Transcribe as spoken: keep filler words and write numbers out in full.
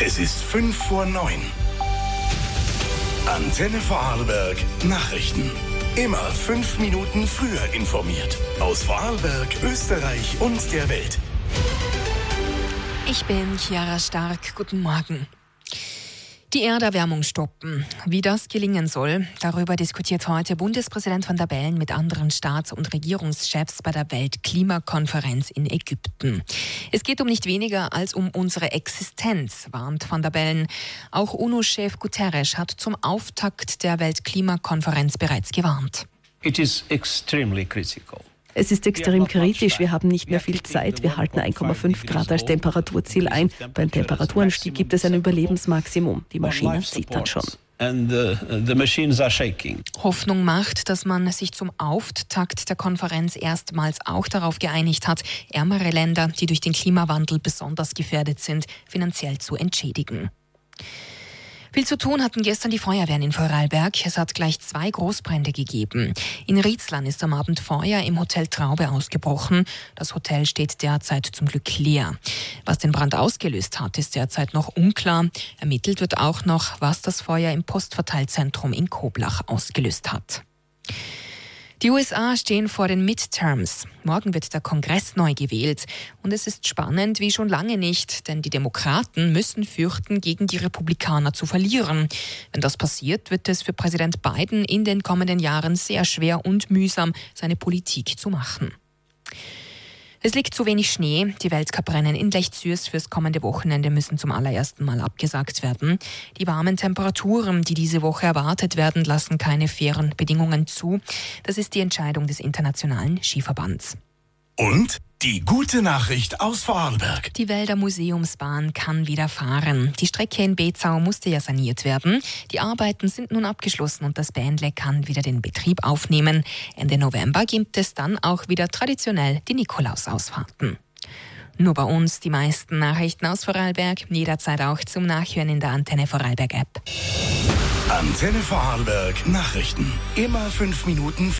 Es ist fünf vor neun. Antenne Vorarlberg Nachrichten. Immer fünf Minuten früher informiert. Aus Vorarlberg, Österreich und der Welt. Ich bin Chiara Stark. Guten Morgen. Die Erderwärmung stoppen. Wie das gelingen soll, darüber diskutiert heute Bundespräsident Van der Bellen mit anderen Staats- und Regierungschefs bei der Weltklimakonferenz in Ägypten. Es geht um nicht weniger als um unsere Existenz, warnt Van der Bellen. Auch UNO-Chef Guterres hat zum Auftakt der Weltklimakonferenz bereits gewarnt. It is extremely critical. Es ist extrem kritisch. Wir haben nicht mehr viel Zeit. Wir halten eins Komma fünf Grad als Temperaturziel ein. Beim Temperaturanstieg gibt es ein Überlebensmaximum. Die Maschinen zittern schon. And the, the machines are shaking. Hoffnung macht, dass man sich zum Auftakt der Konferenz erstmals auch darauf geeinigt hat, ärmere Länder, die durch den Klimawandel besonders gefährdet sind, finanziell zu entschädigen. Viel zu tun hatten gestern die Feuerwehren in Vorarlberg. Es hat gleich zwei Großbrände gegeben. In Rietzland ist am Abend Feuer im Hotel Traube ausgebrochen. Das Hotel steht derzeit zum Glück leer. Was den Brand ausgelöst hat, ist derzeit noch unklar. Ermittelt wird auch noch, was das Feuer im Postverteilzentrum in Koblach ausgelöst hat. Die U S A stehen vor den Midterms. Morgen wird der Kongress neu gewählt. Und es ist spannend wie schon lange nicht, denn die Demokraten müssen fürchten, gegen die Republikaner zu verlieren. Wenn das passiert, wird es für Präsident Biden in den kommenden Jahren sehr schwer und mühsam, seine Politik zu machen. Es liegt zu wenig Schnee. Die Weltcuprennen in Lech-Zürs fürs kommende Wochenende müssen zum allerersten Mal abgesagt werden. Die warmen Temperaturen, die diese Woche erwartet werden, lassen keine fairen Bedingungen zu. Das ist die Entscheidung des Internationalen Skiverbands. Und die gute Nachricht aus Vorarlberg. Die Wälder Museumsbahn kann wieder fahren. Die Strecke in Bezau musste ja saniert werden. Die Arbeiten sind nun abgeschlossen und das Bähnle kann wieder den Betrieb aufnehmen. Ende November gibt es dann auch wieder traditionell die Nikolausausfahrten. Nur bei uns die meisten Nachrichten aus Vorarlberg, jederzeit auch zum Nachhören in der Antenne Vorarlberg App. Antenne Vorarlberg Nachrichten. Immer fünf Minuten